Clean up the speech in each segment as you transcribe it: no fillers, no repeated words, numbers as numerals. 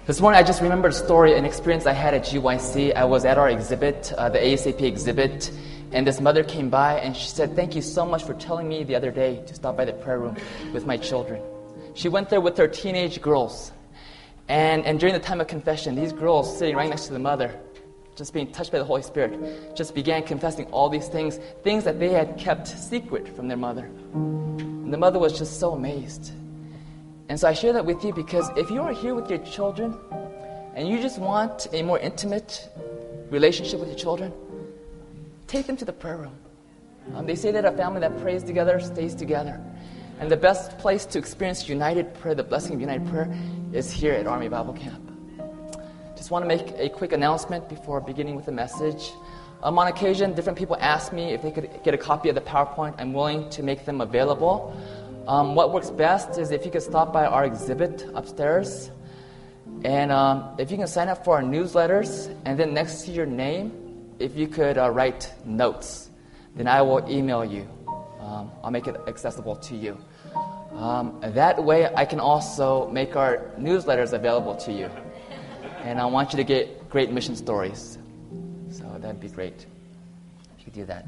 This morning I just remembered a story, an experience I had at GYC. I was at our exhibit, the ASAP exhibit, and this mother came by and she said, "Thank you so much for telling me the other day to stop by the prayer room with my children." She went there with her teenage girls. And during the time of confession, these girls sitting right next to the mother, just being touched by the Holy Spirit, just began confessing all these things that they had kept secret from their mother. And the mother was just so amazed. And so I share that with you because if you are here with your children and you just want a more intimate relationship with your children, take them to the prayer room. They say that a family that prays together stays together. And the best place to experience united prayer, the blessing of united prayer, is here at Army Bible Camp. Just want to make a quick announcement before beginning with the message. On occasion, different people ask me if they could get a copy of the PowerPoint. I'm willing to make them available. What works best is if you could stop by our exhibit upstairs. And if you can sign up for our newsletters, and then next to your name, if you could write notes, then I will email you. I'll make it accessible to you. That way, I can also make our newsletters available to you. And I want you to get great mission stories. So that'd be great if you could do that.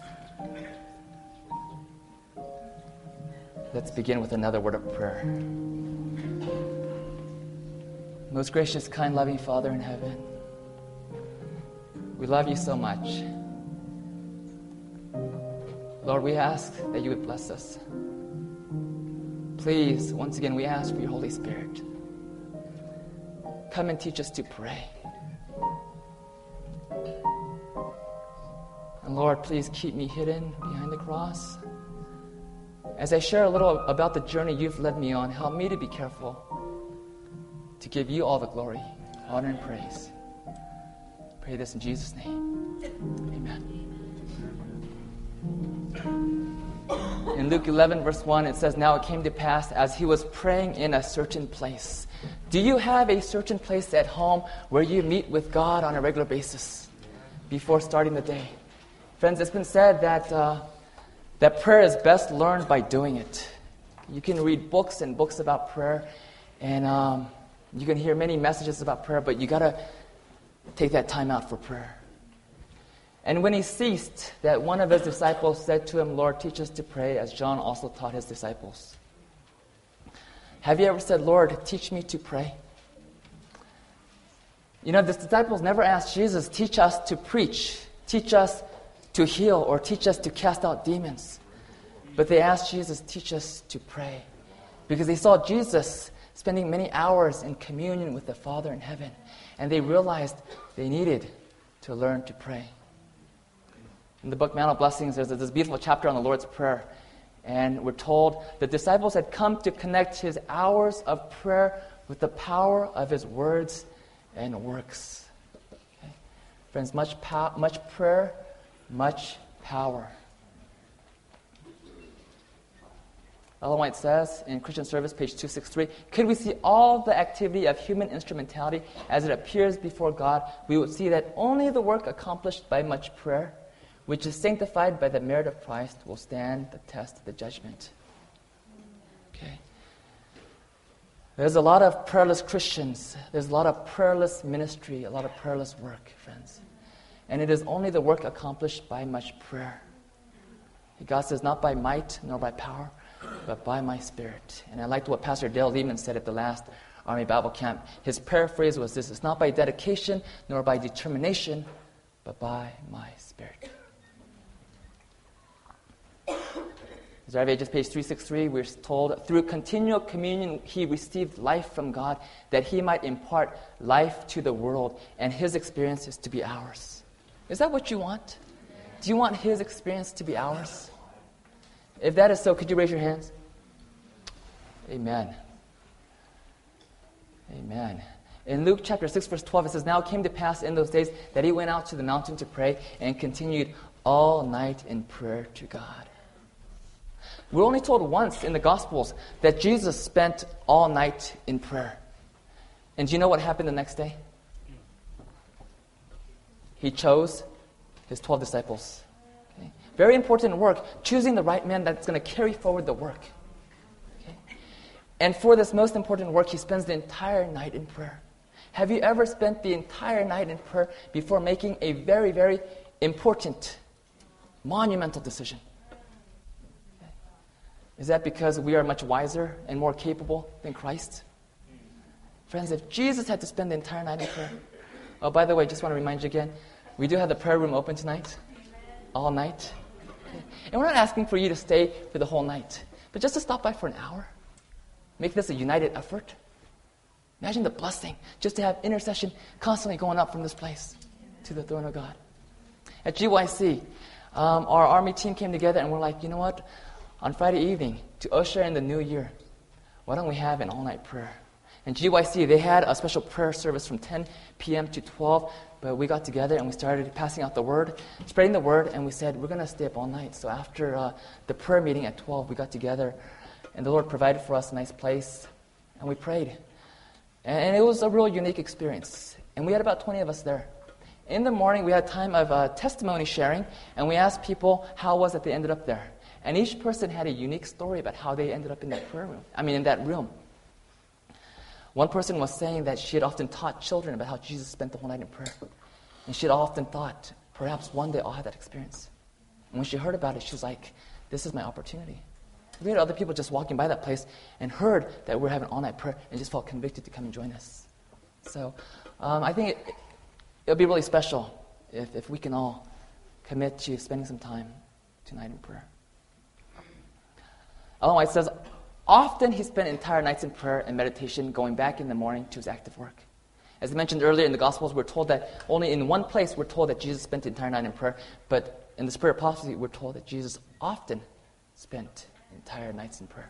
Let's begin with another word of prayer. Most gracious, kind, loving Father in heaven, we love you so much. Lord, we ask that you would bless us. Please, once again, we ask for your Holy Spirit. Come and teach us to pray. And Lord, please keep me hidden behind the cross. As I share a little about the journey you've led me on, help me to be careful to give you all the glory, honor, and praise. Pray this in Jesus' name. Amen. In Luke 11, verse 1, it says, "Now it came to pass as he was praying in a certain place." Do you have a certain place at home where you meet with God on a regular basis before starting the day? Friends, it's been said that prayer is best learned by doing it. You can read books and books about prayer, and you can hear many messages about prayer, but you got to take that time out for prayer. And when he ceased, that one of his disciples said to him, "Lord, teach us to pray as John also taught his disciples." Have you ever said, "Lord, teach me to pray"? You know, the disciples never asked Jesus, "Teach us to preach, teach us to heal, or teach us to cast out demons." But they asked Jesus, "Teach us to pray," because they saw Jesus spending many hours in communion with the Father in heaven, and they realized they needed to learn to pray. In the book Mount of Blessings, there's this beautiful chapter on the Lord's Prayer, and we're told the disciples had come to connect his hours of prayer with the power of his words and works. Okay? Friends, much prayer, much power. Ellen White says in Christian Service, page 263, "Could we see all the activity of human instrumentality as it appears before God, we would see that only the work accomplished by much prayer, which is sanctified by the merit of Christ, will stand the test of the judgment." Okay. There's a lot of prayerless Christians. There's a lot of prayerless ministry, a lot of prayerless work, friends. And it is only the work accomplished by much prayer. God says, "Not by might nor by power, but by my Spirit." And I liked what Pastor Dale Lehman said at the last Army Bible Camp. His paraphrase was this: "It's not by dedication nor by determination, but by my Spirit." Desire of Ages, page 363, we're told, "Through continual communion he received life from God, that he might impart life to the world, and his experience is to be ours." Is that what you want? Do you want his experience to be ours? If that is so, could you raise your hands? Amen. Amen. In Luke chapter 6, verse 12, it says, "Now it came to pass in those days that he went out to the mountain to pray and continued all night in prayer to God." We're only told once in the Gospels that Jesus spent all night in prayer. And do you know what happened the next day? He chose his 12 disciples. Okay? Very important work, choosing the right man that's going to carry forward the work. Okay? And for this most important work, he spends the entire night in prayer. Have you ever spent the entire night in prayer before making a very, very important, monumental decision? Is that because we are much wiser and more capable than Christ? Friends, if Jesus had to spend the entire night in prayer. Oh, by the way, just want to remind you again, we do have the prayer room open tonight, all night. Okay. And we're not asking for you to stay for the whole night, but just to stop by for an hour. Make this a united effort. Imagine the blessing just to have intercession constantly going up from this place to the throne of God. At GYC, our Army team came together and we're like, you know what? On Friday evening, to usher in the new year, why don't we have an all-night prayer? And GYC, they had a special prayer service from 10 p.m. to 12, but we got together and we started passing out the word, spreading the word, and we said, we're going to stay up all night. So after the prayer meeting at 12, we got together, and the Lord provided for us a nice place, and we prayed. And it was a real unique experience. And we had about 20 of us there. In the morning, we had time of testimony sharing, and we asked people how it was that they ended up there. And each person had a unique story about how they ended up in that prayer room. In that room. One person was saying that she had often taught children about how Jesus spent the whole night in prayer. And she had often thought, perhaps one day I'll have that experience. And when she heard about it, she was like, this is my opportunity. We had other people just walking by that place and heard that we're having all-night prayer and just felt convicted to come and join us. So I think it'll be really special if we can all commit to spending some time tonight in prayer. Ellen White says, often he spent entire nights in prayer and meditation, going back in the morning to his active work. As I mentioned earlier in the Gospels, we're told that only in one place we're told that Jesus spent the entire night in prayer, but in the Spirit of Prophecy, we're told that Jesus often spent entire nights in prayer.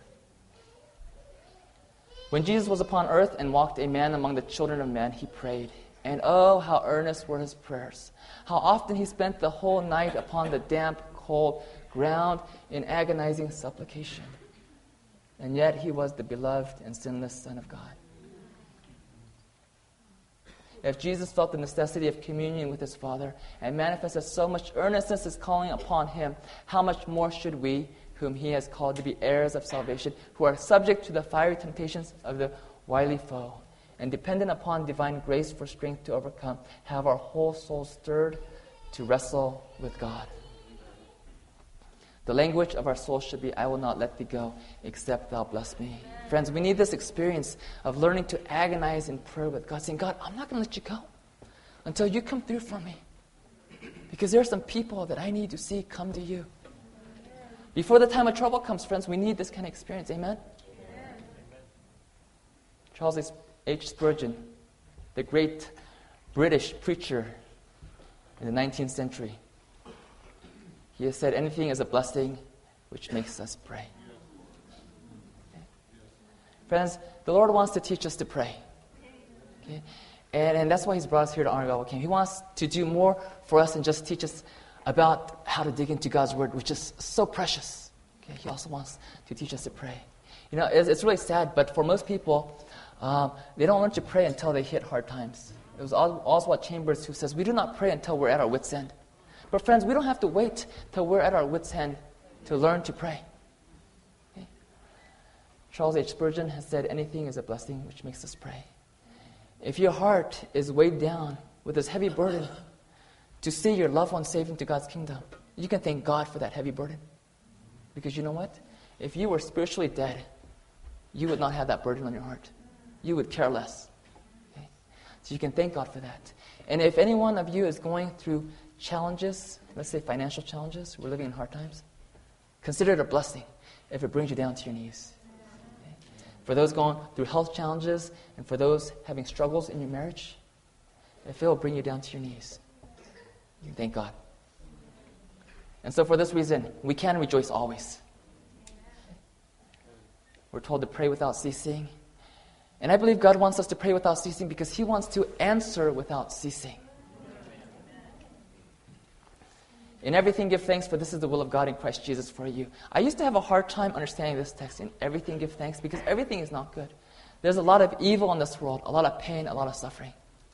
When Jesus was upon earth and walked a man among the children of men, he prayed. And oh, how earnest were his prayers. How often he spent the whole night upon the damp, cold ground in agonizing supplication. And yet he was the beloved and sinless Son of God. If Jesus felt the necessity of communion with his Father and manifested so much earnestness is calling upon him, how much more should we, whom he has called to be heirs of salvation, who are subject to the fiery temptations of the wily foe, and dependent upon divine grace for strength to overcome, have our whole soul stirred to wrestle with God. The language of our soul should be, I will not let thee go, except thou bless me. Friends, we need this experience of learning to agonize in prayer with God, saying, God, I'm not going to let you go until you come through for me. Because there are some people that I need to see come to you. Before the time of trouble comes, friends, we need this kind of experience. Amen? Amen. Charles H. Spurgeon, the great British preacher in the 19th century, he has said, anything is a blessing which makes us pray. Okay. Friends, the Lord wants to teach us to pray. Okay? And that's why he's brought us here to Honor Bible Camp. He wants to do more for us than just teach us about how to dig into God's Word, which is so precious. Okay? He also wants to teach us to pray. You know, it's really sad, but for most people, they don't learn to pray until they hit hard times. It was Oswald Chambers who says, we do not pray until we're at our wits' end. But friends, we don't have to wait till we're at our wits' end to learn to pray. Okay? Charles H. Spurgeon has said, anything is a blessing which makes us pray. If your heart is weighed down with this heavy burden to see your loved one saved into God's kingdom, you can thank God for that heavy burden. Because you know what? If you were spiritually dead, you would not have that burden on your heart. You would care less. Okay? So you can thank God for that. And if any one of you is going through challenges, let's say financial challenges, we're living in hard times, consider it a blessing if it brings you down to your knees. Okay? For those going through health challenges and for those having struggles in your marriage, if it will bring you down to your knees, you thank God. And so for this reason, we can rejoice always. We're told to pray without ceasing. And I believe God wants us to pray without ceasing because he wants to answer without ceasing. In everything give thanks, for this is the will of God in Christ Jesus for you. I used to have a hard time understanding this text, in everything give thanks, because everything is not good. There's a lot of evil in this world, a lot of pain, a lot of suffering.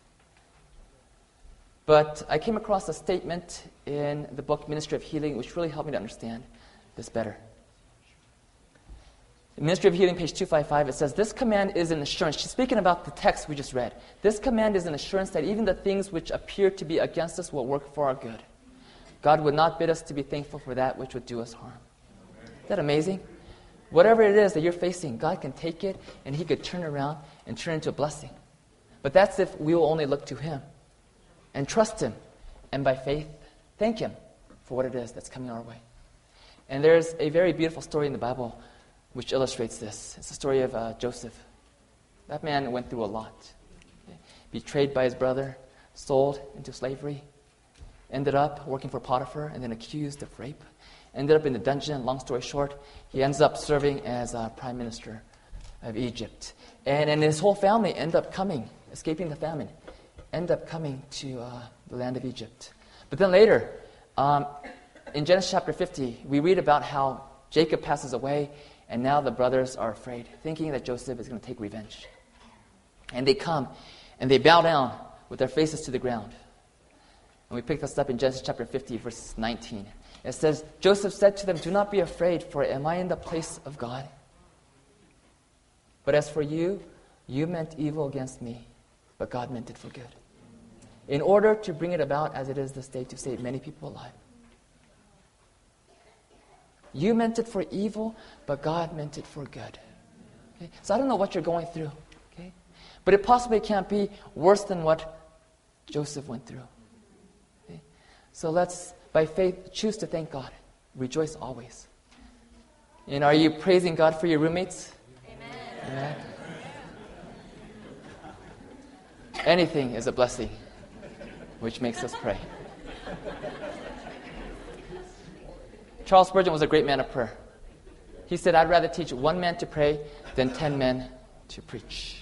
But I came across a statement in the book Ministry of Healing which really helped me to understand this better. Ministry of Healing, page 255, it says, this command is an assurance. She's speaking about the text we just read. This command is an assurance that even the things which appear to be against us will work for our good. God would not bid us to be thankful for that which would do us harm. Isn't that amazing? Whatever it is that you're facing, God can take it and He could turn around and turn it into a blessing. But that's if we will only look to Him and trust Him, and by faith, thank Him for what it is that's coming our way. And there's a very beautiful story in the Bible which illustrates this. It's the story of Joseph. That man went through a lot. Betrayed by his brother, sold into slavery, ended up working for Potiphar, and then accused of rape. Ended up in the dungeon. Long story short, he ends up serving as prime minister of Egypt. And his whole family end up coming, escaping the famine, end up coming to the land of Egypt. But then later, in Genesis chapter 50, we read about how Jacob passes away, and now the brothers are afraid, thinking that Joseph is going to take revenge. And they come, and they bow down with their faces to the ground. And we pick this up in Genesis chapter 50, verse 19. It says, Joseph said to them, do not be afraid, for am I in the place of God? But as for you, you meant evil against me, but God meant it for good, in order to bring it about as it is this day to save many people alive. You meant it for evil, but God meant it for good. Okay? So I don't know what you're going through, okay? But it possibly can't be worse than what Joseph went through. Okay? So let's, by faith, choose to thank God. Rejoice always. And are you praising God for your roommates? Amen. Amen. Anything is a blessing, which makes us pray. Charles Spurgeon was a great man of prayer. He said, I'd rather teach one man to pray than 10 men to preach.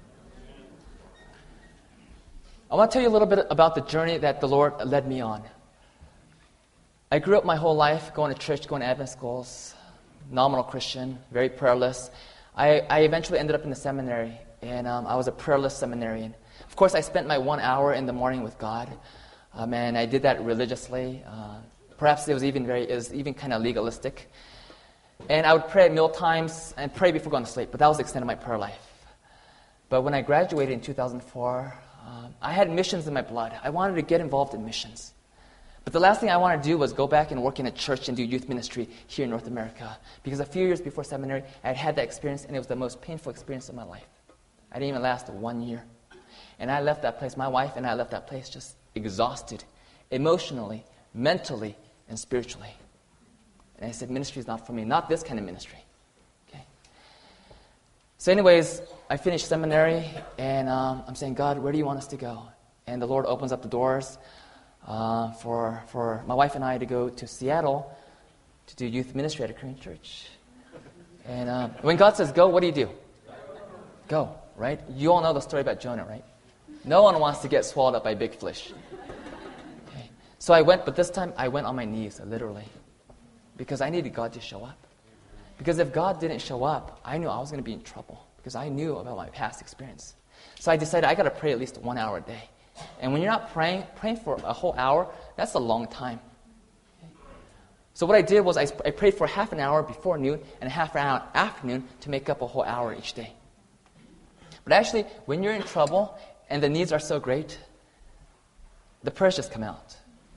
I want to tell you a little bit about the journey that the Lord led me on. I grew up my whole life going to church, going to Adventist schools, nominal Christian, very prayerless. I eventually ended up in the seminary, and I was a prayerless seminarian. Of course, I spent my 1 hour in the morning with God, and I did that religiously. Perhaps it was even kind of legalistic. And I would pray at meal times and pray before going to sleep, but that was the extent of my prayer life. But when I graduated in 2004, I had missions in my blood. I wanted to get involved in missions. But the last thing I wanted to do was go back and work in a church and do youth ministry here in North America. Because a few years before seminary, I had had that experience, and it was the most painful experience of my life. I didn't even last 1 year. And I left that place, my wife and I left that place just exhausted, emotionally, mentally, and spiritually. And I said, ministry is not for me, not this kind of ministry. Okay. So anyways, I finished seminary, and I'm saying, God, where do you want us to go? And the Lord opens up the doors for my wife and I to go to Seattle to do youth ministry at a Korean church. And when God says go, what do? Go, right? You all know the story about Jonah, right? No one wants to get swallowed up by a big fish. Okay. So I went, but this time I went on my knees, literally, because I needed God to show up. Because if God didn't show up, I knew I was going to be in trouble, because I knew about my past experience. So I decided I got to pray at least 1 hour a day. And when you're not praying for a whole hour, that's a long time. Okay. So what I did was I prayed for half an hour before noon and a half an hour after noon to make up a whole hour each day. But actually, when you're in trouble and the needs are so great, the prayers just come out.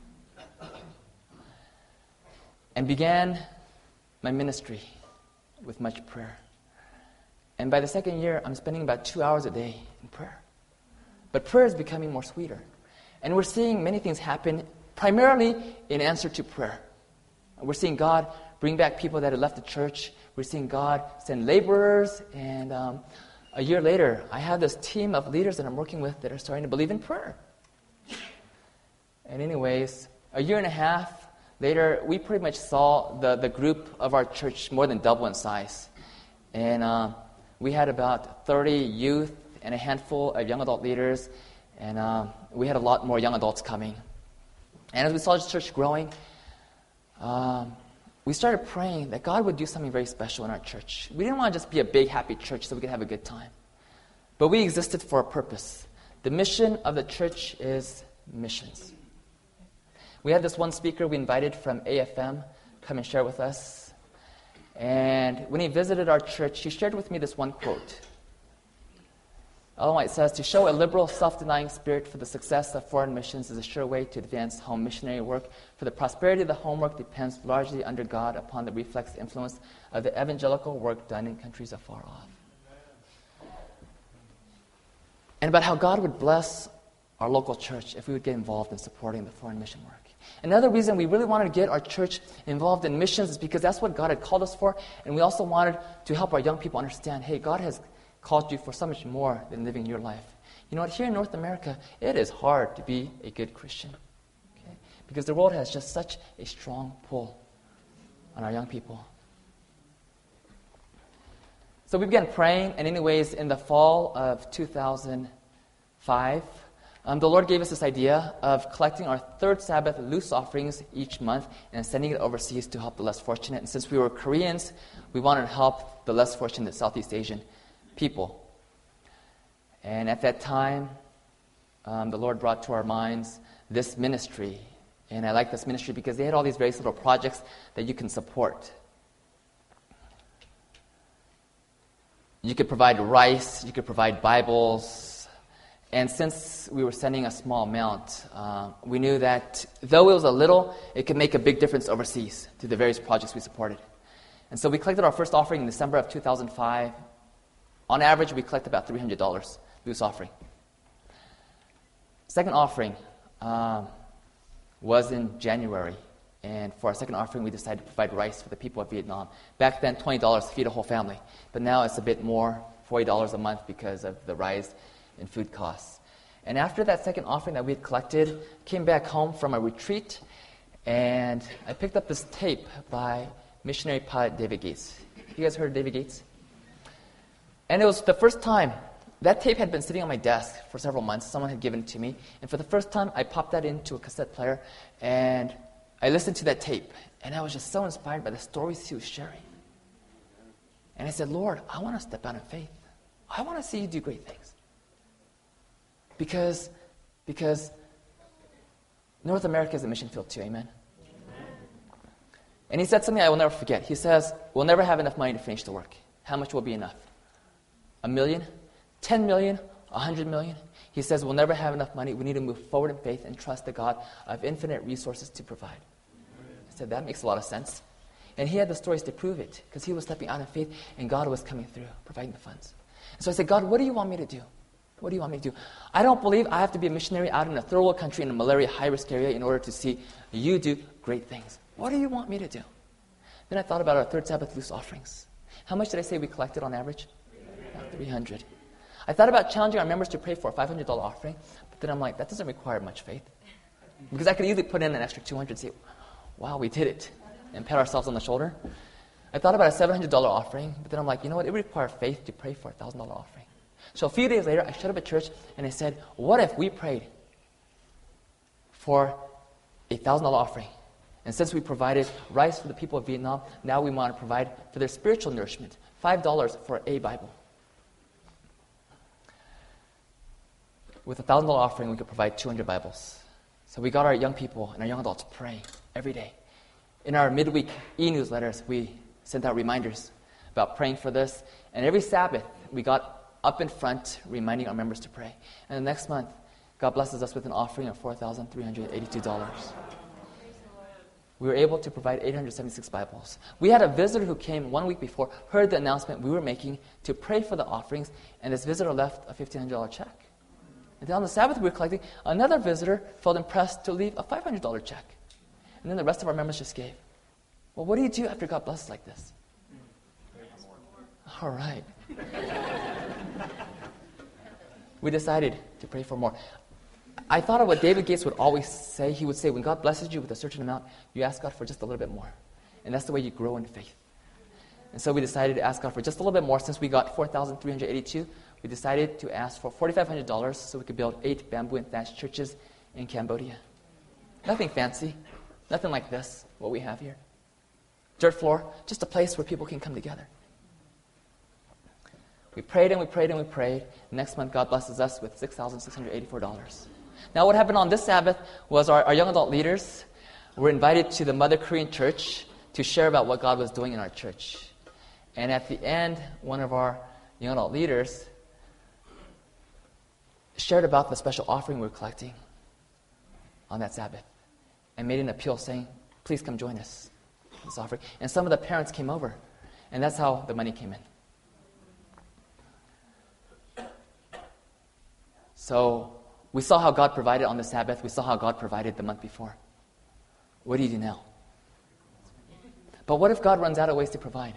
And began my ministry with much prayer. And by the second year, I'm spending about 2 hours a day in prayer. But prayer is becoming more sweeter. And we're seeing many things happen primarily in answer to prayer. We're seeing God bring back people that had left the church. We're seeing God send laborers. And a year later, I have this team of leaders that I'm working with that are starting to believe in prayer. And anyways, a year and a half later, we pretty much saw the group of our church more than double in size. And we had about 30 youth and a handful of young adult leaders. And we had a lot more young adults coming. And as we saw the church growing, we started praying that God would do something very special in our church. We didn't want to just be a big, happy church so we could have a good time. But we existed for a purpose. The mission of the church is missions. We had this one speaker we invited from AFM come and share with us. And when he visited our church, he shared with me this one quote. Ellen White says, "To show a liberal, self-denying spirit for the success of foreign missions is a sure way to advance home missionary work. For the prosperity of the home work depends largely under God upon the reflex influence of the evangelical work done in countries afar off." And about how God would bless our local church if we would get involved in supporting the foreign mission work. Another reason we really wanted to get our church involved in missions is because that's what God had called us for, and we also wanted to help our young people understand, hey, God has called you for so much more than living your life. You know what? Here in North America, it is hard to be a good Christian. Okay? Because the world has just such a strong pull on our young people. So we began praying, and anyways, in the fall of 2005, the Lord gave us this idea of collecting our third Sabbath loose offerings each month and sending it overseas to help the less fortunate. And since we were Koreans, we wanted to help the less fortunate Southeast Asian people. And at that time, the Lord brought to our minds this ministry. And I like this ministry because they had all these various little projects that you can support. You could provide rice, you could provide Bibles. And since we were sending a small amount, we knew that though it was a little, it could make a big difference overseas through the various projects we supported. And so we collected our first offering in December of 2005. On average, we collect about $300 loose offering. Second offering was in January. And for our second offering, we decided to provide rice for the people of Vietnam. Back then, $20 to feed a whole family. But now it's a bit more, $40 a month because of the rise in food costs. And after that second offering that we had collected, came back home from a retreat, and I picked up this tape by missionary pilot David Gates. You guys heard of David Gates? And it was the first time. That tape had been sitting on my desk for several months. Someone had given it to me. And for the first time, I popped that into a cassette player, and I listened to that tape. And I was just so inspired by the stories he was sharing. And I said, Lord, I want to step out in faith. I want to see you do great things. Because North America is a mission field too, amen? And he said something I will never forget. He says, we'll never have enough money to finish the work. How much will be enough? 1 million? 10 million? 100 million? He says, we'll never have enough money. We need to move forward in faith and trust the God of infinite resources to provide. I said, that makes a lot of sense. And he had the stories to prove it, because he was stepping out in faith, and God was coming through, providing the funds. And so I said, God, what do you want me to do? What do you want me to do? I don't believe I have to be a missionary out in a third world country in a malaria high-risk area in order to see you do great things. What do you want me to do? Then I thought about our third Sabbath loose offerings. How much did I say we collected on average? About 300. I thought about challenging our members to pray for a $500 offering, but then I'm like, that doesn't require much faith. Because I could easily put in an extra 200 and say, wow, we did it, and pat ourselves on the shoulder. I thought about a $700 offering, but then I'm like, you know what? It would require faith to pray for a $1,000 offering. So a few days later, I showed up at church, and I said, what if we prayed for a $1,000 offering? And since we provided rice for the people of Vietnam, now we want to provide for their spiritual nourishment, $5 for a Bible. With a $1,000 offering, we could provide 200 Bibles. So we got our young people and our young adults praying every day. In our midweek e-newsletters, we sent out reminders about praying for this. And every Sabbath, we got up in front reminding our members to pray. And the next month, God blesses us with an offering of $4,382. We were able to provide 876 Bibles. We had a visitor who came 1 week before, heard the announcement we were making to pray for the offerings, and this visitor left a $1,500 check. And then on the Sabbath we were collecting, another visitor felt impressed to leave a $500 check. And then the rest of our members just gave. Well, what do you do after God blesses like this? All right. We decided to pray for more. I thought of what David Gates would always say. He would say, when God blesses you with a certain amount, you ask God for just a little bit more. And that's the way you grow in faith. And so we decided to ask God for just a little bit more. Since we got $4,382, we decided to ask for $4,500 so we could build 8 bamboo and thatch churches in Cambodia. Nothing fancy. Nothing like this, what we have here. Dirt floor, just a place where people can come together. We prayed and we prayed and we prayed. Next month, God blesses us with $6,684. Now, what happened on this Sabbath was our young adult leaders were invited to the Mother Korean Church to share about what God was doing in our church. And at the end, one of our young adult leaders shared about the special offering we were collecting on that Sabbath and made an appeal saying, please come join us in this offering. And some of the parents came over, and that's how the money came in. So we saw how God provided on the Sabbath. We saw how God provided the month before. What do you do now? But what if God runs out of ways to provide?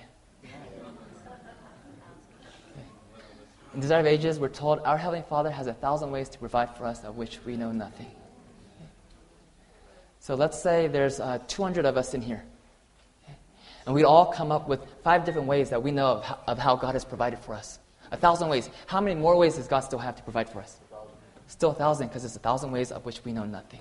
In Desire of Ages, we're told our Heavenly Father has 1,000 ways to provide for us of which we know nothing. So let's say there's 200 of us in here. And we'd all come up with 5 different ways that we know of how God has provided for us. 1,000 ways. How many more ways does God still have to provide for us? Still 1,000, because it's 1,000 ways of which we know nothing.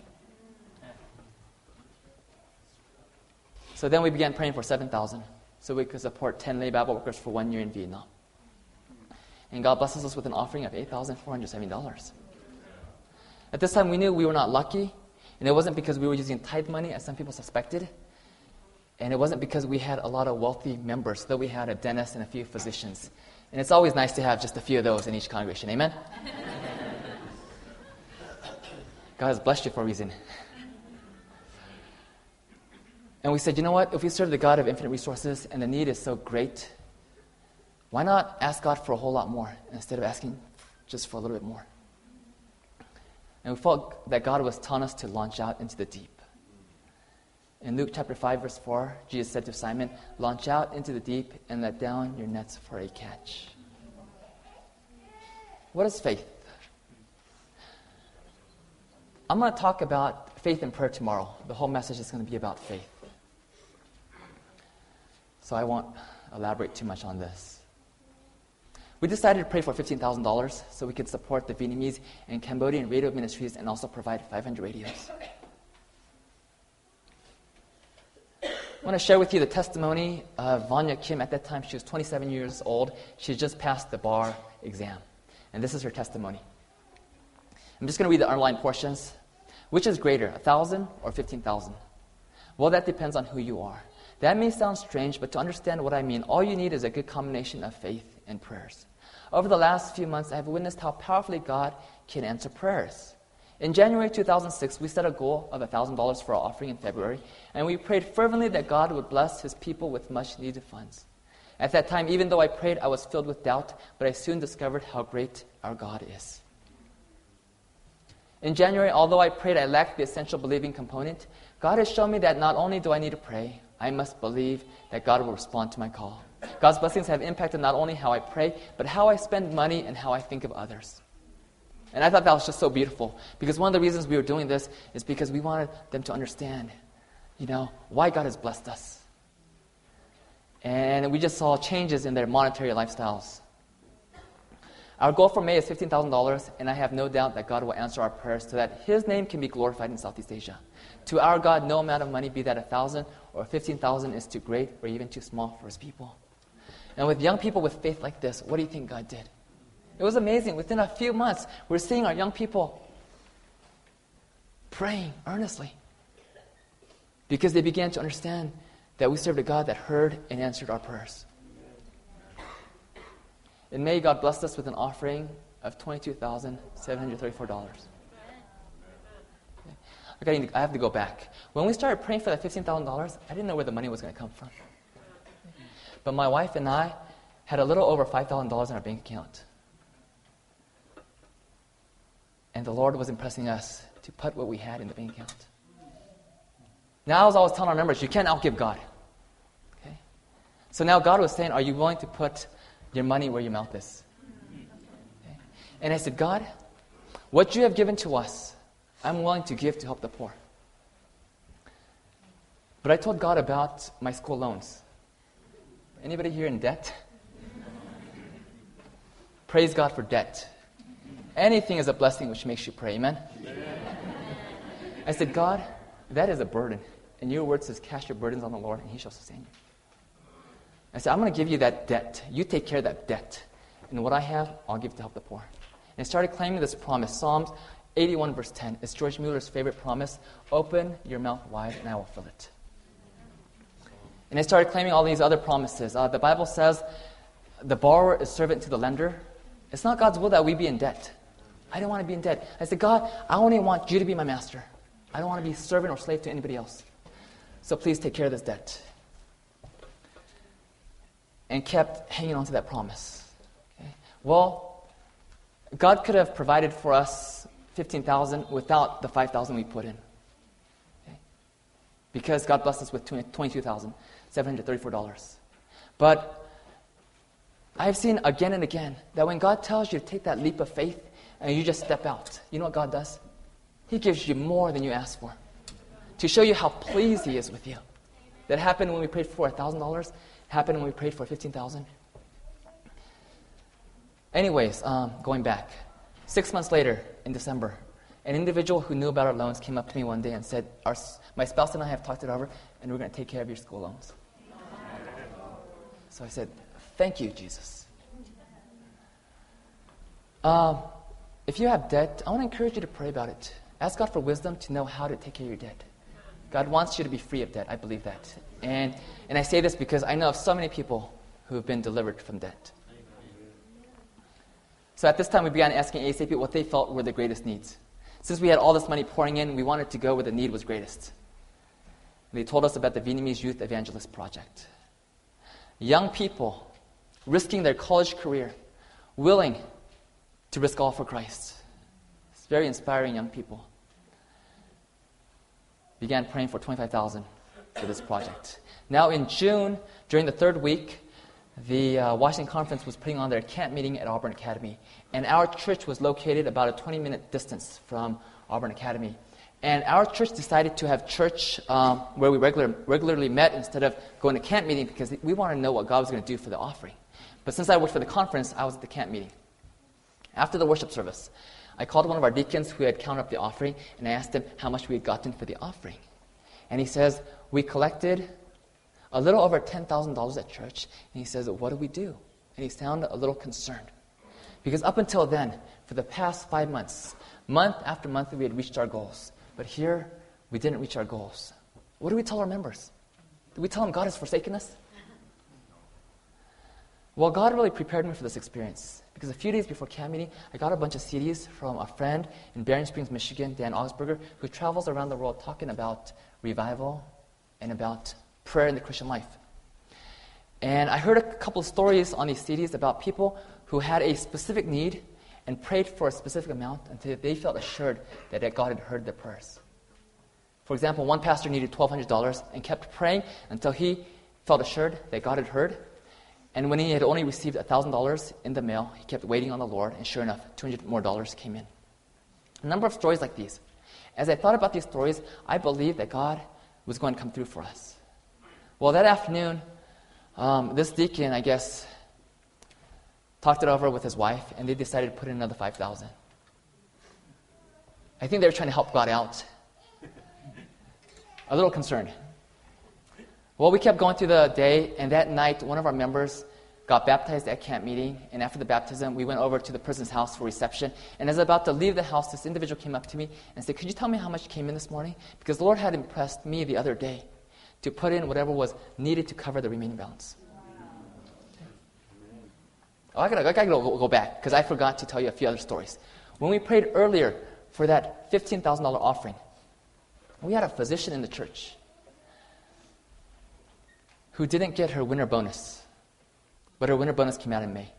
So then we began praying for 7,000, so we could support 10 lay Bible workers for 1 year in Vietnam. And God blesses us with an offering of $8,470. At this time, we knew we were not lucky, and it wasn't because we were using tithe money, as some people suspected, and it wasn't because we had a lot of wealthy members, though we had a dentist and a few physicians. And it's always nice to have just a few of those in each congregation. Amen? God has blessed you for a reason. And we said, you know what? If we serve the God of infinite resources and the need is so great, why not ask God for a whole lot more instead of asking just for a little bit more? And we felt that God was telling us to launch out into the deep. In Luke chapter 5, verse 4, Jesus said to Simon, launch out into the deep and let down your nets for a catch. What is faith? I'm going to talk about faith and prayer tomorrow. The whole message is going to be about faith. So I won't elaborate too much on this. We decided to pray for $15,000 so we could support the Vietnamese and Cambodian radio ministries and also provide 500 radios. I want to share with you the testimony of Vanya Kim. At that time, she was 27 years old. She had just passed the bar exam. And this is her testimony. I'm just going to read the underlined portions. Which is greater, 1,000 or 15,000? Well, that depends on who you are. That may sound strange, but to understand what I mean, all you need is a good combination of faith and prayers. Over the last few months, I have witnessed how powerfully God can answer prayers. In January 2006, we set a goal of $1,000 for our offering in February, and we prayed fervently that God would bless His people with much-needed funds. At that time, even though I prayed, I was filled with doubt, but I soon discovered how great our God is. In January, although I prayed, I lacked the essential believing component. God has shown me that not only do I need to pray, I must believe that God will respond to my call. God's blessings have impacted not only how I pray, but how I spend money and how I think of others. And I thought that was just so beautiful, because one of the reasons we were doing this is because we wanted them to understand, why God has blessed us. And we just saw changes in their monetary lifestyles. Our goal for May is $15,000, and I have no doubt that God will answer our prayers so that His name can be glorified in Southeast Asia. To our God, no amount of money, be that 1,000 or 15,000, is too great or even too small for His people. And with young people with faith like this, what do you think God did? It was amazing. Within a few months, we're seeing our young people praying earnestly because they began to understand that we served a God that heard and answered our prayers. In May, God blessed us with an offering of $22,734. I have to go back. When we started praying for that $15,000, I didn't know where the money was going to come from. But my wife and I had a little over $5,000 in our bank account. And the Lord was impressing us to put what we had in the bank account. Now, as I was telling our members, you can't outgive God. Okay? So now God was saying, are you willing to put your money where your mouth is? Okay? And I said, God, what you have given to us, I'm willing to give to help the poor. But I told God about my school loans. Anybody here in debt? Praise God for debt. Anything is a blessing which makes you pray, amen? I said, God, that is a burden. And your word says, cast your burdens on the Lord, and He shall sustain you. I said, I'm going to give you that debt. You take care of that debt. And what I have, I'll give to help the poor. And I started claiming this promise. Psalms 81 verse 10. It's George Mueller's favorite promise. Open your mouth wide, and I will fill it. And I started claiming all these other promises. The Bible says the borrower is servant to the lender. It's not God's will that we be in debt. I don't want to be in debt. I said, God, I only want you to be my master. I don't want to be servant or slave to anybody else. So please take care of this debt. And kept hanging on to that promise. Okay? Well, God could have provided for us $15,000 without the $5,000 we put in. Okay? Because God blessed us with $22,734. But I've seen again and again that when God tells you to take that leap of faith and you just step out, you know what God does? He gives you more than you asked for. To show you how pleased He is with you. That happened when we prayed for $1,000. Happened when we prayed for $15,000. Anyways, going back. 6 months later, in December, an individual who knew about our loans came up to me one day and said, my spouse and I have talked it over, and we're going to take care of your school loans. So I said, thank you, Jesus. If you have debt, I want to encourage you to pray about it. Ask God for wisdom to know how to take care of your debt. God wants you to be free of debt. I believe that. And I say this because I know of so many people who have been delivered from debt. So at this time, we began asking ASAP what they felt were the greatest needs. Since we had all this money pouring in, we wanted to go where the need was greatest. And they told us about the Vietnamese Youth Evangelist Project. Young people risking their college career, willing to risk all for Christ. It's very inspiring young people. Began praying for $25,000 for this project. Now in June, during the third week, the Washington Conference was putting on their camp meeting at Auburn Academy. And our church was located about a 20-minute distance from Auburn Academy. And our church decided to have church where we regularly met instead of going to camp meeting because we wanted to know what God was going to do for the offering. But since I worked for the conference, I was at the camp meeting. After the worship service, I called one of our deacons who had counted up the offering, and I asked him how much we had gotten for the offering. And he says, we collected a little over $10,000 at church. And he says, what do we do? And he sounded a little concerned. Because up until then, for the past 5 months, month after month, we had reached our goals. But here, we didn't reach our goals. What do we tell our members? Do we tell them God has forsaken us? Well, God really prepared me for this experience. Because a few days before camp meeting, I got a bunch of CDs from a friend in Bering Springs, Michigan, Dan Augsburger, who travels around the world talking about revival and about prayer in the Christian life. And I heard a couple of stories on these CDs about people who had a specific need and prayed for a specific amount until they felt assured that God had heard their prayers. For example, one pastor needed $1,200 and kept praying until he felt assured that God had heard. And when he had only received $1,000 in the mail, he kept waiting on the Lord, and sure enough, $200 more came in. A number of stories like these. As I thought about these stories, I believed that God was going to come through for us. Well, that afternoon, this deacon, I guess, talked it over with his wife, and they decided to put in another $5,000. I think they were trying to help God out. A little concerned. Well, we kept going through the day, and that night, one of our members got baptized at camp meeting, and after the baptism, we went over to the person's house for reception. And as I was about to leave the house, this individual came up to me and said, could you tell me how much came in this morning? Because the Lord had impressed me the other day to put in whatever was needed to cover the remaining balance. Oh, I gotta go back, because I forgot to tell you a few other stories. When we prayed earlier for that $15,000 offering, we had a physician in the church who didn't get her winter bonus, but her winter bonus came out in May.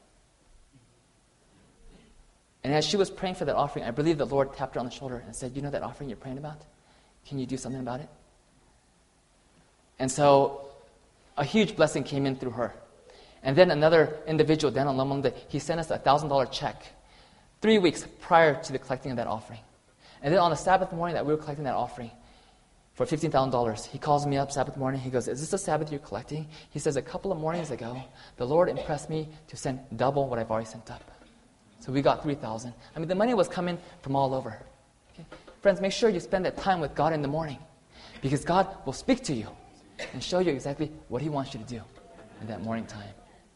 And as she was praying for that offering, I believe the Lord tapped her on the shoulder and said, you know that offering you're praying about? Can you do something about it? And so a huge blessing came in through her. And then another individual, Dan Lomond, he sent us a $1,000 check 3 weeks prior to the collecting of that offering. And then on the Sabbath morning that we were collecting that offering, for $15,000. He calls me up Sabbath morning. He goes, is this the Sabbath you're collecting? He says, a couple of mornings ago, the Lord impressed me to send double what I've already sent up. So we got $3,000. I mean, the money was coming from all over. Okay? Friends, make sure you spend that time with God in the morning, because God will speak to you and show you exactly what He wants you to do in that morning time.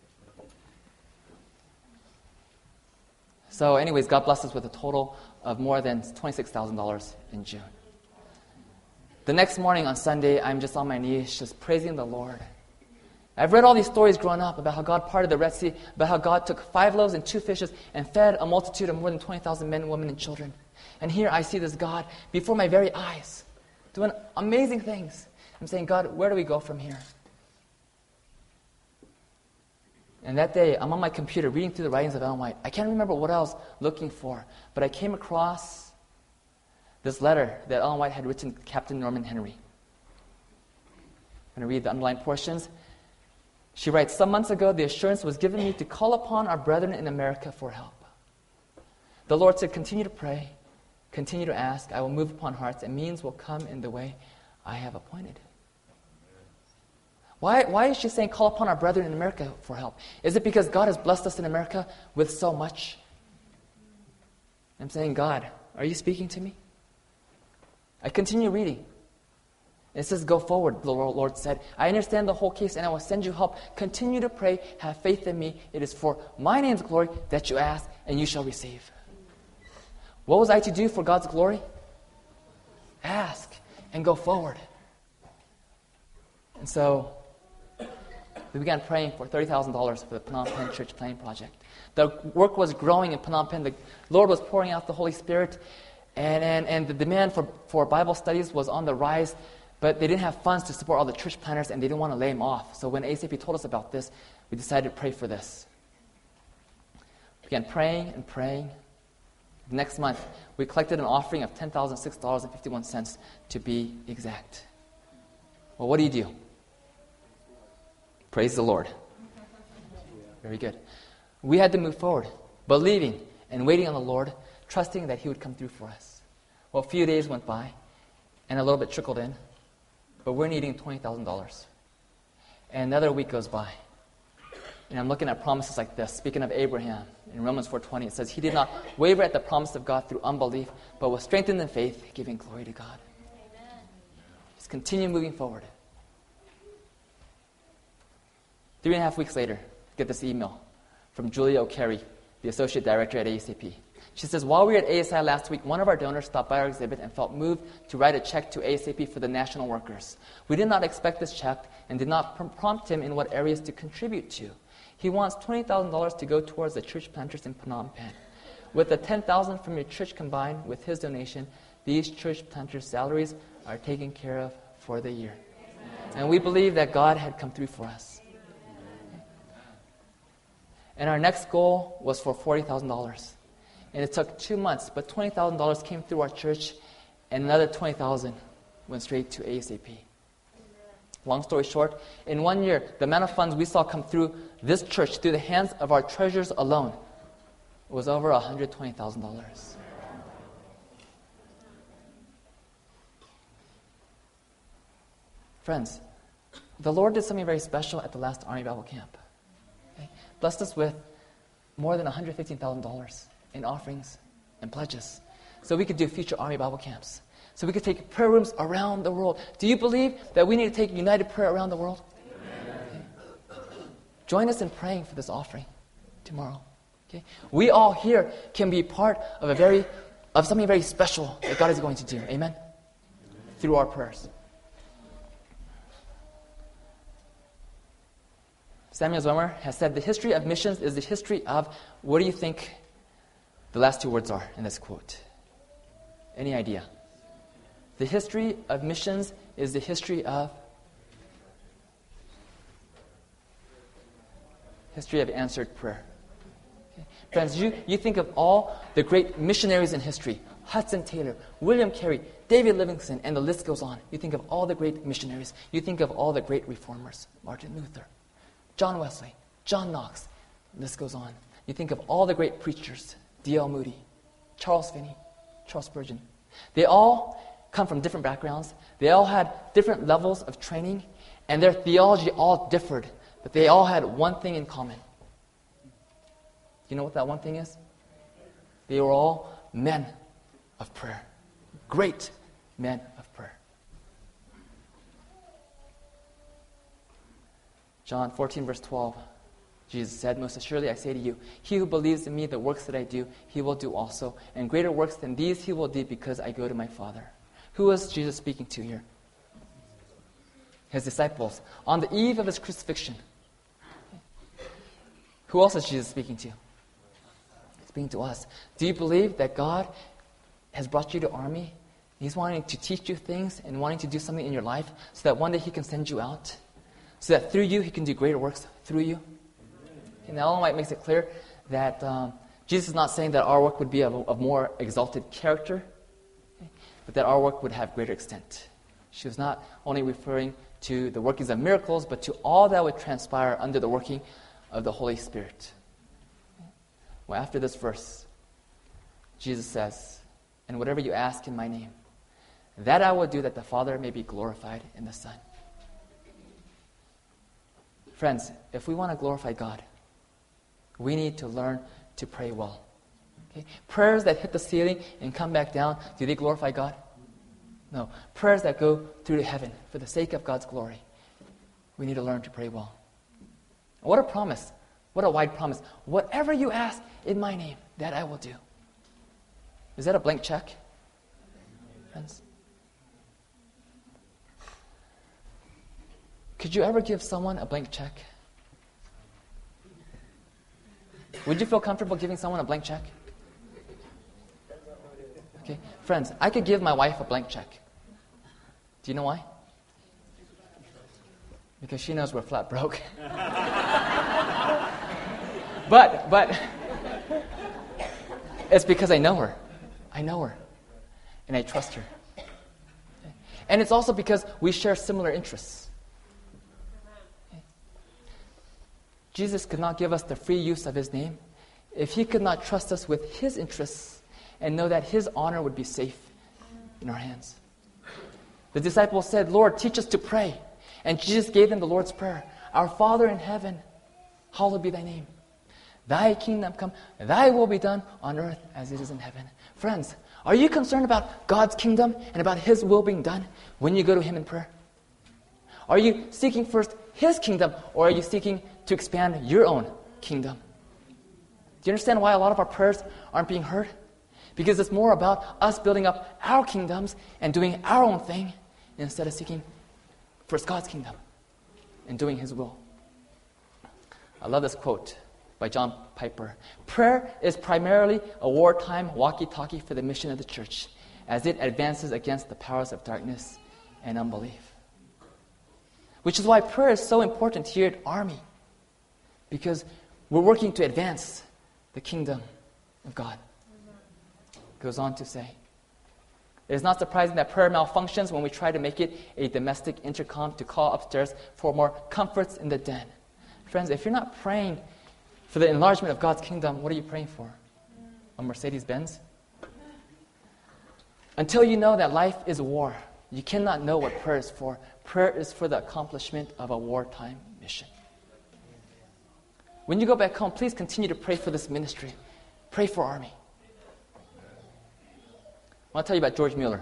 So anyways, God blessed us with a total of more than $26,000 in June. The next morning on Sunday, I'm just on my knees, just praising the Lord, I've read all these stories growing up about how God parted the Red Sea, about how God took 5 loaves and 2 fishes and fed a multitude of more than 20,000 men, women, and children. And here I see this God before my very eyes doing amazing things. I'm saying, God, where do we go from here? And that day, I'm on my computer reading through the writings of Ellen White. I can't remember what I was looking for, but I came across this letter that Ellen White had written to Captain Norman Henry. I'm going to read the underlined portions. She writes, "Some months ago, the assurance was given me to call upon our brethren in America for help. The Lord said, continue to pray, continue to ask. I will move upon hearts, and means will come in the way I have appointed." Why is she saying, call upon our brethren in America for help? Is it because God has blessed us in America with so much? I'm saying, God, are you speaking to me? I continue reading. It says, go forward, the Lord said. I understand the whole case, and I will send you help. Continue to pray. Have faith in me. It is for my name's glory that you ask, and you shall receive. What was I to do for God's glory? Ask and go forward. And so we began praying for $30,000 for the Phnom Penh Church Planning Project. The work was growing in Phnom Penh. The Lord was pouring out the Holy Spirit, and the demand for Bible studies was on the rise, but they didn't have funds to support all the church planners, and they didn't want to lay them off. So when ASAP told us about this, we decided to pray for this. We began praying and praying. Next month, we collected an offering of $10,006.51 to be exact. Well, what do? Praise the Lord. Very good. We had to move forward, believing and waiting on the Lord, trusting that He would come through for us. Well, a few days went by, and a little bit trickled in, but we're needing $20,000. And another week goes by, and I'm looking at promises like this. Speaking of Abraham, in Romans 4:20, it says, he did not waver at the promise of God through unbelief, but was strengthened in faith, giving glory to God. Amen. Just continue moving forward. 3.5 weeks later, get this email from Julia O'Carey, the Associate Director at ASAP. She says, while we were at ASI last week, one of our donors stopped by our exhibit and felt moved to write a check to ASAP for the national workers. We did not expect this check and did not prompt him in what areas to contribute to. He wants $20,000 to go towards the church planters in Phnom Penh. With the $10,000 from your church combined with his donation, these church planters' salaries are taken care of for the year. And we believe that God had come through for us. And our next goal was for $40,000. And it took 2 months, but $20,000 came through our church, and another $20,000 went straight to ASAP. Long story short, in 1 year, the amount of funds we saw come through this church, through the hands of our treasurers alone, was over $120,000. Friends, the Lord did something very special at the last Army Bible Camp. Okay? Blessed us with more than $115,000 in offerings and pledges, so we could do future Army Bible camps, so we could take prayer rooms around the world. Do you believe that we need to take united prayer around the world? Okay. Join us in praying for this offering tomorrow. Okay? We all here can be part of something very special that God is going to do. Amen? Through our prayers. Samuel Zwemer has said, the history of missions is the history of, what do you think the last 2 words are in this quote? Any idea? The history of missions is the history of answered prayer. Okay. Friends, you think of all the great missionaries in history, Hudson Taylor, William Carey, David Livingstone, and the list goes on. You think of all the great missionaries. You think of all the great reformers, Martin Luther, John Wesley, John Knox, the list goes on. You think of all the great preachers, D.L. Moody, Charles Finney, Charles Spurgeon. They all come from different backgrounds. They all had different levels of training, and their theology all differed, but they all had one thing in common. You know what that one thing is? They were all men of prayer. Great men of prayer. John 14, verse 12. Jesus said, most assuredly I say to you, he who believes in me, the works that I do, he will do also. And greater works than these he will do, because I go to my Father. Who was Jesus speaking to here? his disciples, on the eve of his crucifixion. Who else is Jesus speaking to? Speaking to us. Do you believe that God has brought you to Army? He's wanting to teach you things and wanting to do something in your life so that one day He can send you out, so that through you He can do greater works through you? And Ellen White makes it clear that Jesus is not saying that our work would be of more exalted character, but that our work would have greater extent. She was not only referring to the workings of miracles, but to all that would transpire under the working of the Holy Spirit. Well, after this verse, Jesus says, "And whatever you ask in my name, that I will do, that the Father may be glorified in the Son." Friends, if we want to glorify God, we need to learn to pray well. Okay? Prayers that hit the ceiling and come back down, do they glorify God? No. Prayers that go through to heaven for the sake of God's glory, we need to learn to pray well. What a promise. What a wide promise. Whatever you ask in my name, that I will do. Is that a blank check, friends? Could you ever give someone a blank check? Would you feel comfortable giving someone a blank check? Okay, friends, I could give my wife a blank check. Do you know why? Because she knows we're flat broke. But it's because I know her. I know her. And I trust her. And it's also because we share similar interests. Jesus could not give us the free use of His name if He could not trust us with His interests and know that His honor would be safe in our hands. The disciples said, "Lord, teach us to pray." And Jesus gave them the Lord's Prayer. "Our Father in heaven, hallowed be thy name. Thy kingdom come, thy will be done on earth as it is in heaven." Friends, are you concerned about God's kingdom and about His will being done when you go to Him in prayer? Are you seeking first His kingdom, or are you seeking to expand your own kingdom? Do you understand why a lot of our prayers aren't being heard? Because it's more about us building up our kingdoms and doing our own thing instead of seeking first God's kingdom and doing His will. I love this quote by John Piper. "Prayer is primarily a wartime walkie-talkie for the mission of the church as it advances against the powers of darkness and unbelief." Which is why prayer is so important here at Army, because we're working to advance the kingdom of God. Goes on to say, it is not surprising that prayer malfunctions when we try to make it a domestic intercom to call upstairs for more comforts in the den. Friends, if you're not praying for the enlargement of God's kingdom, what are you praying for? A Mercedes-Benz? Until you know that life is war, you cannot know what prayer is for. Prayer is for the accomplishment of a wartime mission. When you go back home, please continue to pray for this ministry. Pray for Army. I want to tell you about George Mueller.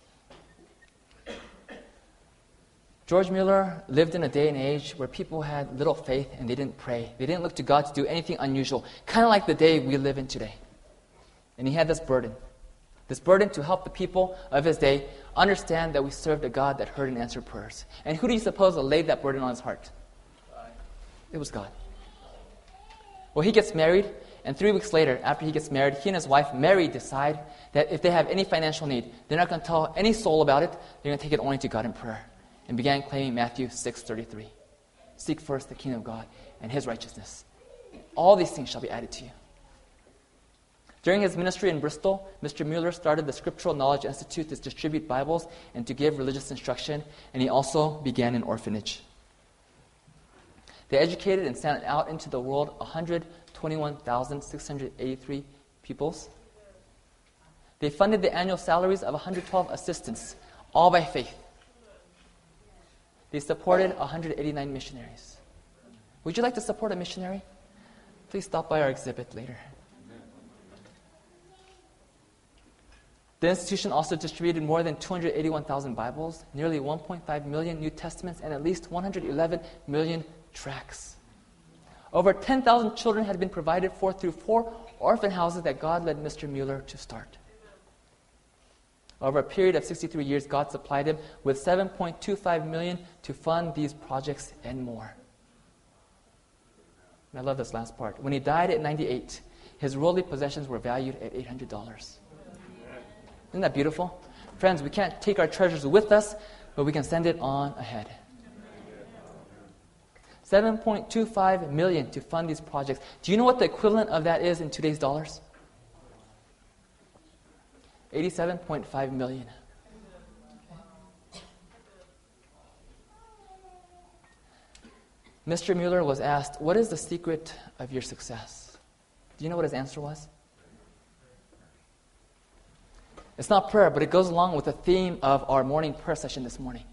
George Mueller lived in a day and age where people had little faith and they didn't pray. They didn't look to God to do anything unusual, kind of like the day we live in today. And he had this burden to help the people of his day understand that we served a God that heard and answered prayers. And who do you suppose laid that burden on his heart? It was God. Well, he gets married, and 3 weeks later, after he gets married, he and his wife, Mary, decide that if they have any financial need, they're not going to tell any soul about it. They're going to take it only to God in prayer. And began claiming Matthew 6:33. Seek first the kingdom of God and His righteousness. All these things shall be added to you. During his ministry in Bristol, Mr. Mueller started the Scriptural Knowledge Institute to distribute Bibles and to give religious instruction, and he also began an orphanage. They educated and sent out into the world 121,683 pupils. They funded the annual salaries of 112 assistants, all by faith. They supported 189 missionaries. Would you like to support a missionary? Please stop by our exhibit later. The institution also distributed more than 281,000 Bibles, nearly 1.5 million New Testaments, and at least 111 million tracts. Over 10,000 children had been provided for through 4 orphan houses that God led Mr. Mueller to start. Over a period of 63 years, God supplied him with $7.25 million to fund these projects and more. And I love this last part. When he died at 98, his worldly possessions were valued at $800. Isn't that beautiful? Friends, we can't take our treasures with us, but we can send it on ahead. $7.25 million to fund these projects. Do you know what the equivalent of that is in today's dollars? $87.5 million. Mr. Mueller was asked, what is the secret of your success? Do you know what his answer was? It's not prayer, but it goes along with the theme of our morning prayer session this morning.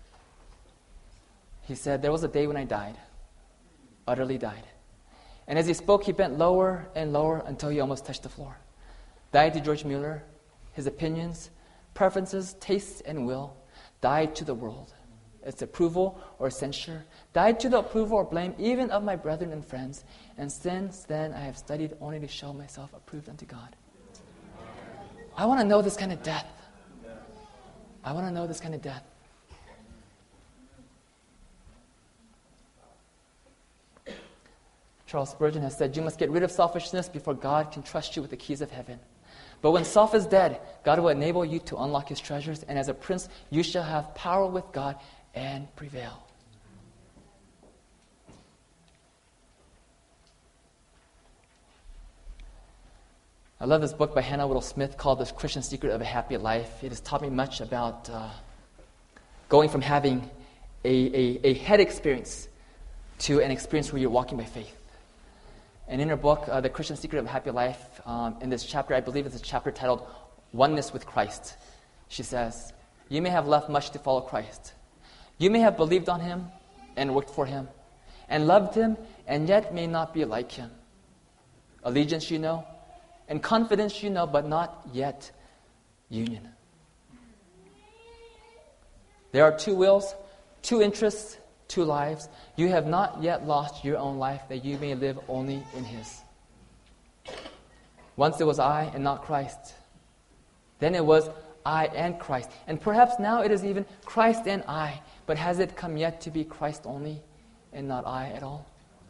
He said, there was a day when I died, utterly died. And as he spoke, he bent lower and lower until he almost touched the floor. Died to George Mueller, his opinions, preferences, tastes, and will, died to the world, its approval or censure, died to the approval or blame even of my brethren and friends, and since then I have studied only to show myself approved unto God. I want to know this kind of death. I want to know this kind of death. Charles Spurgeon has said, you must get rid of selfishness before God can trust you with the keys of heaven. But when self is dead, God will enable you to unlock his treasures, and as a prince, you shall have power with God and prevail. I love this book by Hannah Whittle Smith called The Christian Secret of a Happy Life. It has taught me much about going from having a head experience to an experience where you're walking by faith. And in her book, The Christian Secret of a Happy Life, in this chapter, I believe it's a chapter titled Oneness with Christ, she says, you may have left much to follow Christ. You may have believed on him and worked for him and loved him and yet may not be like him. Allegiance you know, and confidence you know, but not yet union. There are two wills, two interests, two lives. You have not yet lost your own life that you may live only in his. Once it was I and not Christ. Then it was I and Christ. And perhaps now it is even Christ and I. But has it come yet to be Christ only and not I at all?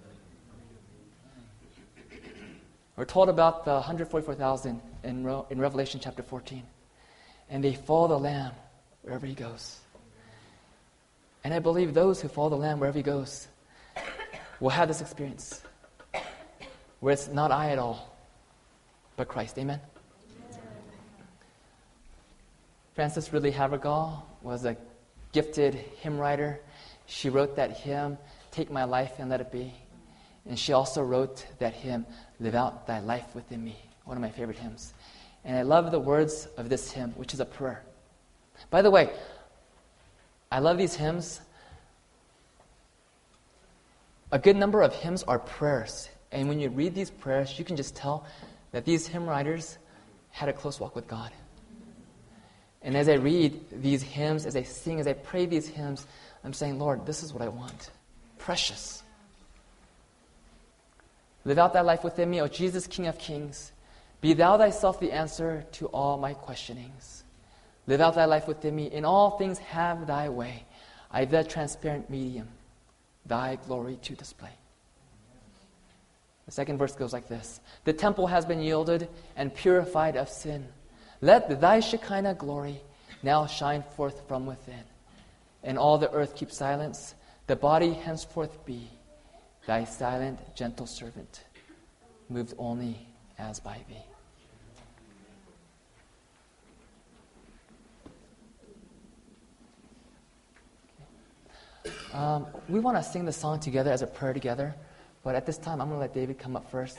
We're told about the 144,000 in Revelation chapter 14. And they follow the Lamb wherever he goes. And I believe those who follow the Lamb wherever he goes will have this experience where it's not I at all, but Christ. Amen? Frances Ridley Havergal was a gifted hymn writer. She wrote that hymn, Take My Life and Let It Be. And she also wrote that hymn, Live Out Thy Life Within Me, one of my favorite hymns. And I love the words of this hymn, which is a prayer. By the way, I love these hymns. A good number of hymns are prayers. And when you read these prayers, you can just tell that these hymn writers had a close walk with God. And as I read these hymns, as I sing, as I pray these hymns, I'm saying, Lord, this is what I want. Precious. Live out thy life within me, O Jesus, King of kings. Be thou thyself the answer to all my questionings. Live out thy life within me. In all things have thy way. I the transparent medium, thy glory to display. The second verse goes like this. The temple has been yielded and purified of sin. Let thy Shekinah glory now shine forth from within. And all the earth keep silence. The body henceforth be thy silent, gentle servant, moved only as by thee. We want to sing the song together as a prayer together, but at this time I'm going to let David come up first.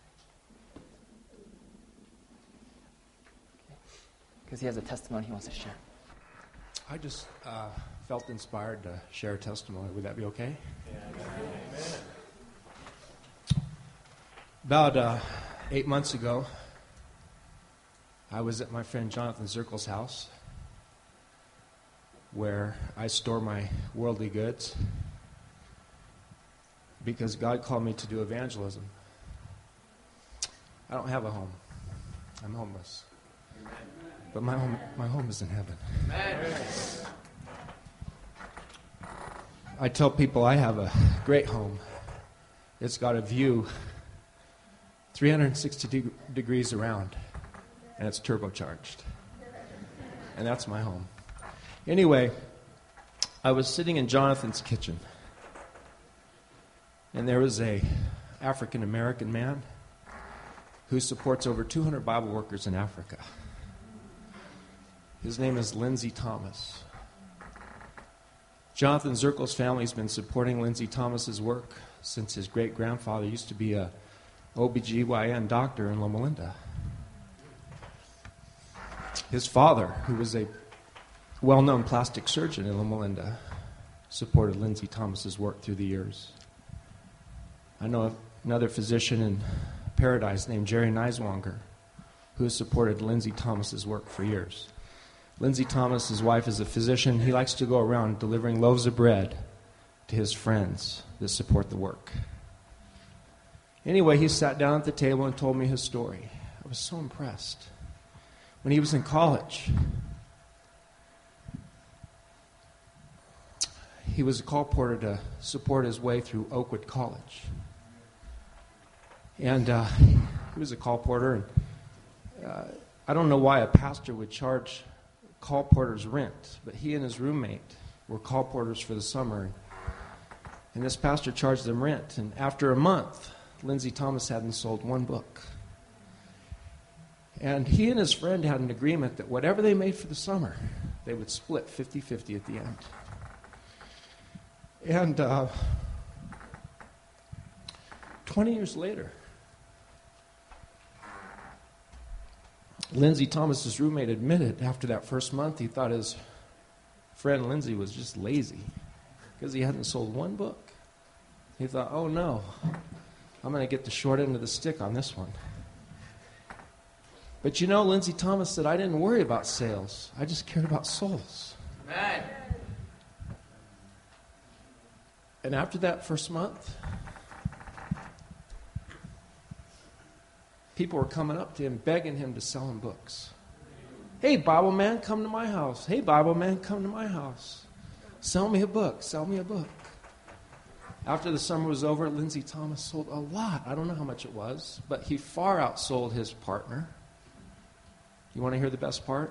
Because he has a testimony he wants to share. I just felt inspired to share a testimony. Would that be okay? Yeah. About 8 months ago, I was at my friend Jonathan Zirkel's house, where I store my worldly goods, because God called me to do evangelism. I don't have a home. I'm homeless. but my home is in heaven. I tell people I have a great home. It's got a view 360 degrees around, and it's turbocharged. And that's my home. Anyway, I was sitting in Jonathan's kitchen, and there was a African-American man who supports over 200 Bible workers in Africa. His name is Lindsey Thomas. Jonathan Zirkel's family has been supporting Lindsey Thomas's work since his great-grandfather used to be a OBGYN doctor in Loma Linda. His father, who was a well-known plastic surgeon in Loma Linda, supported Lindsey Thomas's work through the years. I know another physician in Paradise named Jerry Neiswanger, who has supported Lindsey Thomas's work for years. Lindsey Thomas, his wife, is a physician. He likes to go around delivering loaves of bread to his friends that support the work. Anyway, he sat down at the table and told me his story. I was so impressed. When he was in college, he was a call porter to support his way through Oakwood College. And he was a call porter, and I don't know why a pastor would charge call porters rent, but he and his roommate were call porters for the summer, and this pastor charged them rent. And after a month, Lindsey Thomas hadn't sold one book. And he and his friend had an agreement that whatever they made for the summer, they would split 50-50 at the end. And 20 years later, Lindsey Thomas's roommate admitted after that first month he thought his friend Lindsey was just lazy because he hadn't sold one book. He thought, oh no, I'm going to get the short end of the stick on this one. But you know, Lindsey Thomas said, I didn't worry about sales. I just cared about souls. Amen. And after that first month, people were coming up to him, begging him to sell him books. Hey, Bible man, come to my house. Hey, Bible man, come to my house. Sell me a book. Sell me a book. After the summer was over, Lindsey Thomas sold a lot. I don't know how much it was, but he far outsold his partner. You want to hear the best part?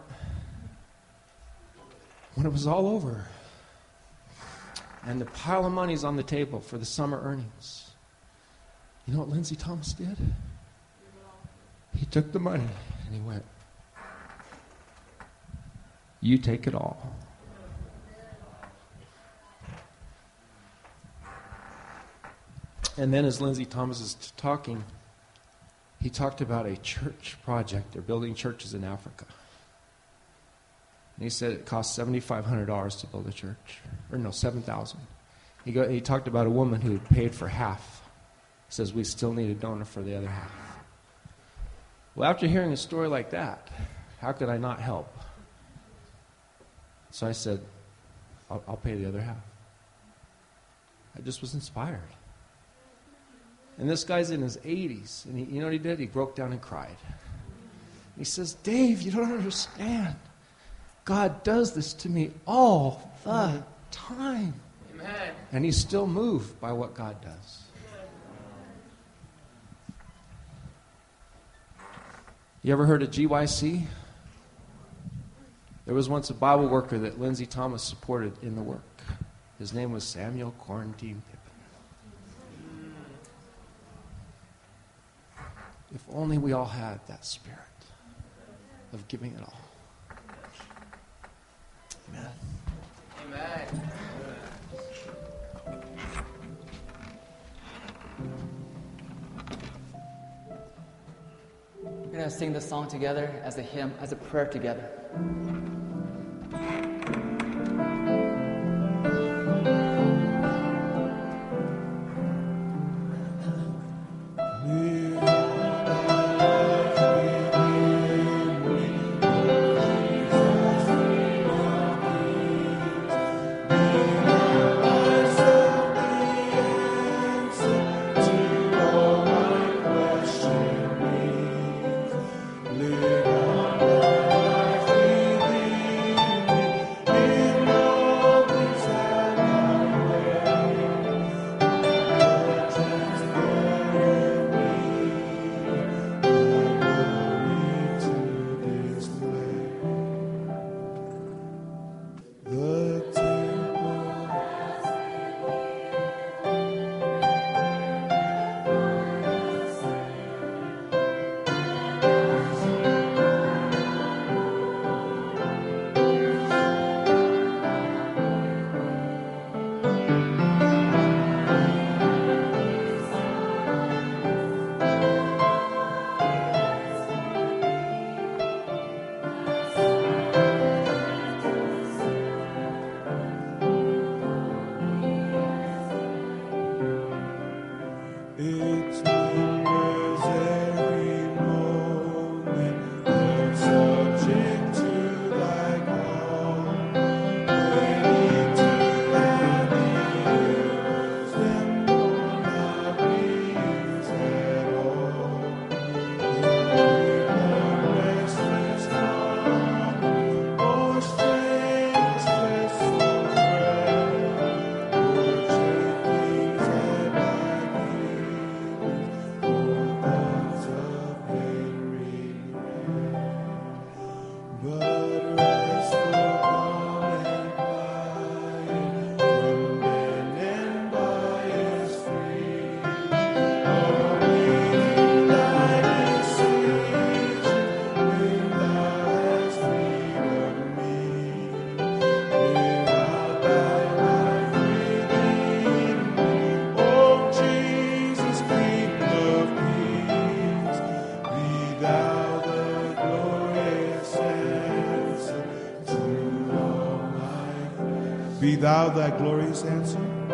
When it was all over, and the pile of money's on the table for the summer earnings, you know what Lindsey Thomas did? He took the money and he went, you take it all. And then as Lindsey Thomas is talking, he talked about a church project. They're building churches in Africa. And he said it cost $7,500 to build a church. Or no, $7,000. He talked about a woman who had paid for half. He says, we still need a donor for the other half. Well, after hearing a story like that, how could I not help? So I said, I'll pay the other half. I just was inspired. And this guy's in his 80s, and you know what he did? He broke down and cried. He says, Dave, you don't understand. God does this to me all the time. Amen. And he's still moved by what God does. You ever heard of GYC? There was once a Bible worker that Lindsey Thomas supported in the work. His name was Samuel Quarantine Pippin. If only we all had that spirit of giving it all. Amen. Amen. We're going to sing this song together as a hymn, as a prayer together. Live Be thou that glorious answer.